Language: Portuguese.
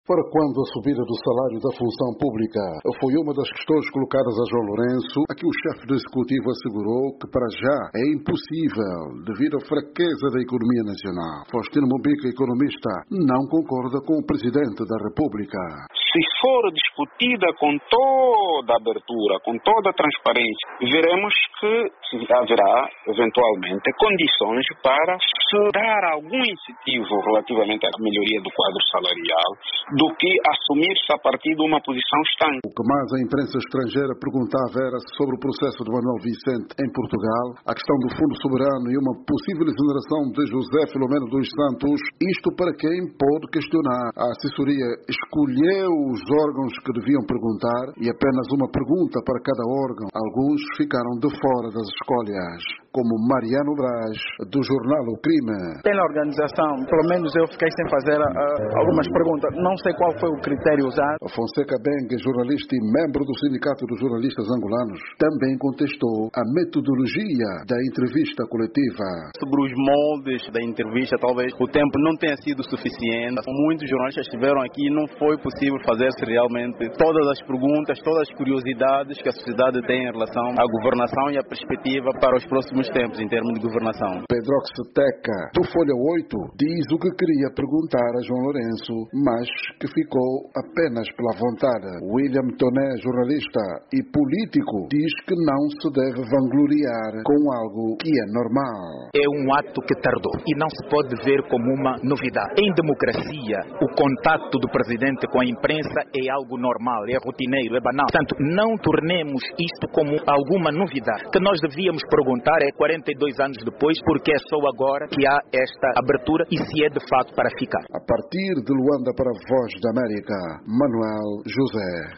Para quando a subida do salário da função pública foi uma das questões colocadas a João Lourenço, aqui o chefe do Executivo assegurou que para já é impossível devido à fraqueza da economia nacional. Faustino Mombica, economista, não concorda com o Presidente da República. Se for discutida com toda a abertura, com toda a transparência, veremos que haverá, eventualmente, condições para se dar algum incentivo relativamente à melhoria do quadro salarial do que assumir-se a partir de uma posição estanque. O que mais a imprensa estrangeira perguntava era sobre o processo de Manuel Vicente em Portugal, a questão do Fundo Soberano e uma possível exoneração de José Filomeno dos Santos, isto para quem pode questionar. A assessoria escolheu os órgãos que deviam perguntar e apenas uma pergunta para cada órgão. Alguns ficaram de fora das escolhas, como Mariano Braz, do jornal O Crime. Pela organização, pelo menos eu fiquei sem fazer algumas perguntas. Não sei qual foi o critério usado. Fonseca Bengue, jornalista e membro do Sindicato dos Jornalistas Angolanos, também contestou a metodologia da entrevista coletiva. Sobre os moldes da entrevista, talvez o tempo não tenha sido suficiente. Muitos jornalistas estiveram aqui e não foi possível fazer-se realmente todas as perguntas, todas as curiosidades que a sociedade tem em relação à governação e à perspectiva para os próximos tempos em termos de governação. Pedrox Teca, do Folha 8, diz o que queria perguntar a João Lourenço, mas que ficou apenas pela vontade. William Toné, jornalista e político, diz que não se deve vangloriar com algo que é normal. É um ato que tardou e não se pode ver como uma novidade. Em democracia, o contato do presidente com a imprensa é algo normal, é rotineiro, é banal. Portanto, não tornemos isto como alguma novidade. O que nós devíamos perguntar é 42 anos depois, porque é só agora que há esta abertura e se é de fato para ficar. A partir de Luanda para a Voz da América, Manuel José.